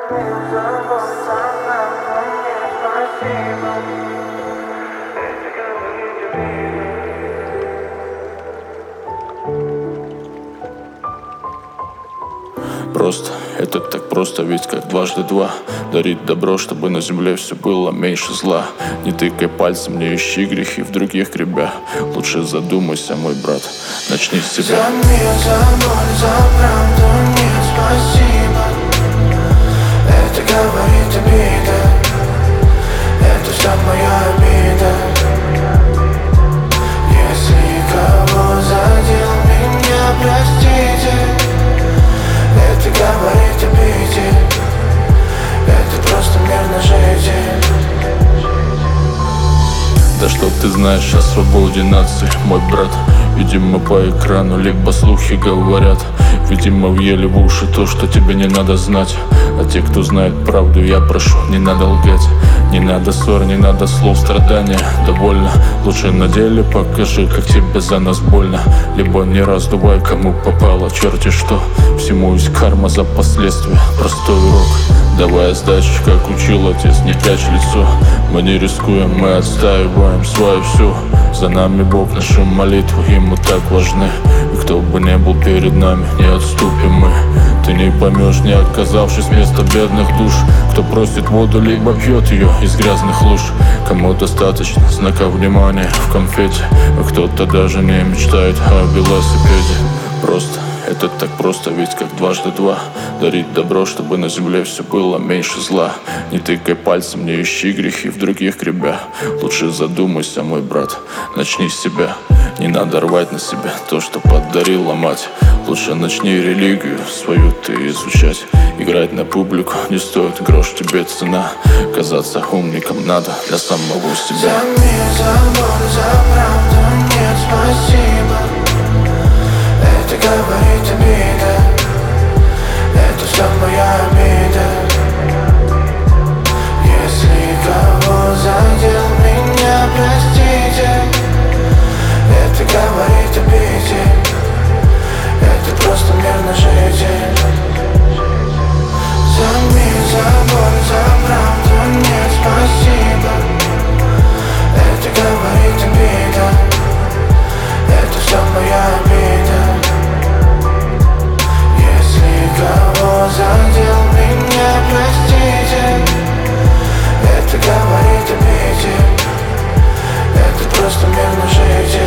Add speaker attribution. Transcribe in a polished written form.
Speaker 1: Просто, это так просто, ведь как дважды два. Дарить добро, чтобы на земле все было меньше зла. Не тыкай пальцем, не ищи грехи в других гребя. Лучше задумайся, мой брат, начни с себя.
Speaker 2: За мир, за боль, за правду нет спасибо. Это говорит обида, это вся моя обида. Если кого задел, меня простите. Это говорит обиде, это просто мирно жить.
Speaker 1: Да что ты знаешь о свободе нации, мой брат? Видимо, по экрану, либо слухи говорят. Видимо, въели в уши то, что тебе не надо знать. А те, кто знает правду, я прошу, не надо лгать. Не надо ссор, не надо слов, страдания довольно. Лучше на деле покажи, как тебе за нас больно. Либо не раздувай, кому попало, черти что. Всему есть карма за последствия, простой урок. Давай сдачи, как учил отец, не прячь лицо. Мы не рискуем, мы отстаиваем свое все. За нами Бог, наши молитвы ему так важны. И кто бы ни был перед нами, не отступим мы. Ты не поймешь, не оказавшись вместо бедных душ. Кто просит воду, либо пьет ее из грязных луж. Кому достаточно знака внимания в конфете, а кто-то даже не мечтает о велосипеде. Просто, это так просто, ведь как дважды два. Дарить добро, чтобы на земле все было меньше зла. Не тыкай пальцем, не ищи грехи в других гребя. Лучше задумайся, мой брат, начни с себя. Не надо рвать на себя то, что подарила мать. Лучше начни религию свою ты изучать. Играть на публику не стоит грош, тебе цена. Казаться умником надо для самого себя.
Speaker 2: За мир, за боль, за правду нет спасибо. Это говорит обида, это вся моя обида. Если кого задел, меня простите. Это говорит обиде, это просто мирно жить. За мир, за боль, за правду нет спасибо. Это говорит обида, это вся моя обида. Если кого задел, меня простите. Это говорит обиде, это просто мирно жить.